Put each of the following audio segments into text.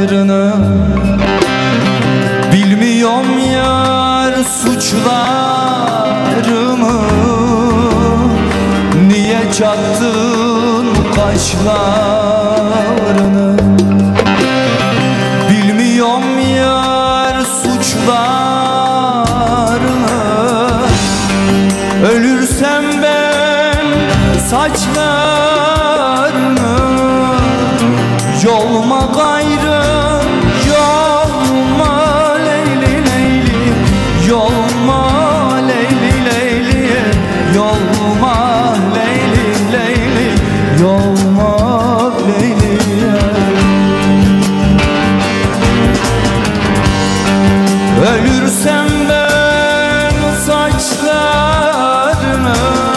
suçlarını. Bilmiyorum yar suçlarımı, niye çattın kaşlarını. Bilmiyorum yar suçlarını, ölürsem ben saçlarını. Yolma gayrı yolma leyli leyli, yolma leyli leyli, yolma leyli leyli, yolma leyli. Ölürsem ben saçlarını,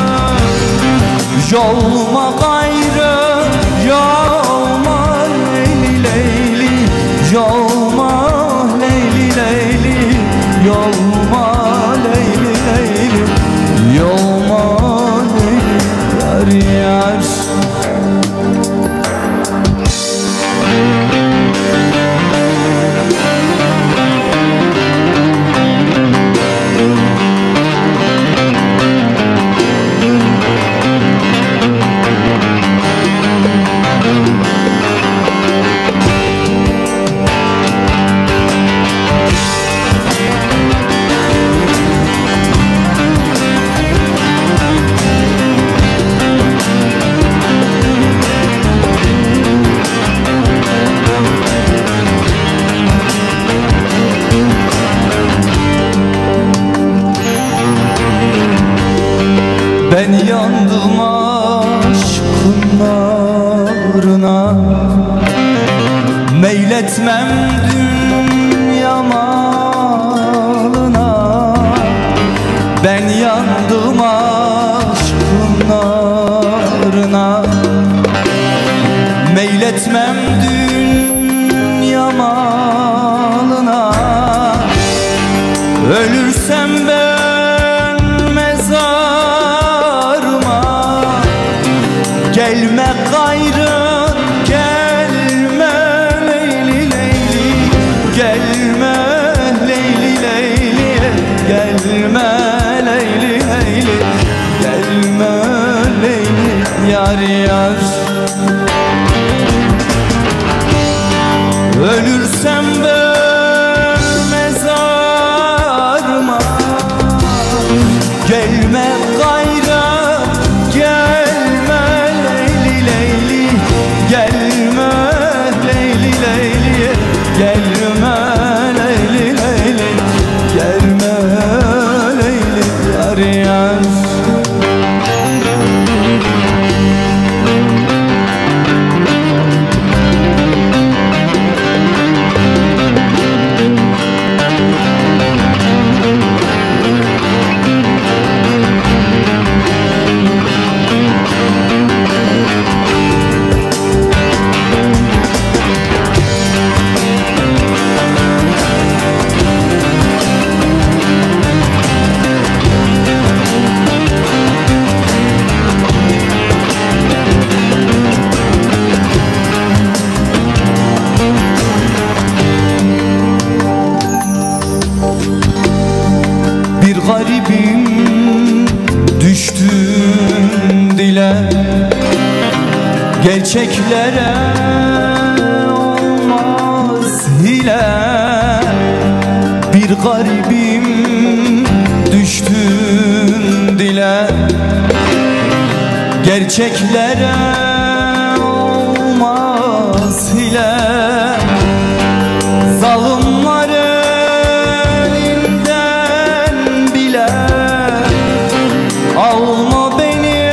yolma gayrı yolma leyli leyli, yolma leyli leyli, yolma leyli leyli, yolma leyli yar yar. Ben yandım aşkın narına, meyletmem dünya malına. Ben yandım aşkın narına, meyletmem dünya malına. Ölürsem ben mezarıma, gelme gayrı gelme leyli leyli, gelme leyli leyli, gelme leyli leyli, gelme leyli yar yar. Ölürsem ben mezarıma, gelme gayrı gelme leyli leyli, gelme leyli leyli, gelme leyli leyli, gelme leyli yar yar. Bir garibim düştüm dile, gerçeklere olmaz hile. Bir garibim düştüm dile, gerçeklere olmaz hile. Zalimler elinden bile alma beni,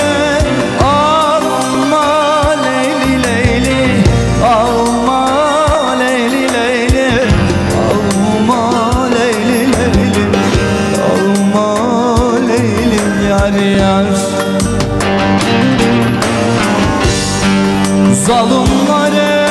alma leyli leyli, alma leyli leyli, alma leyli leyli, alma leyli yar yar. Zalimler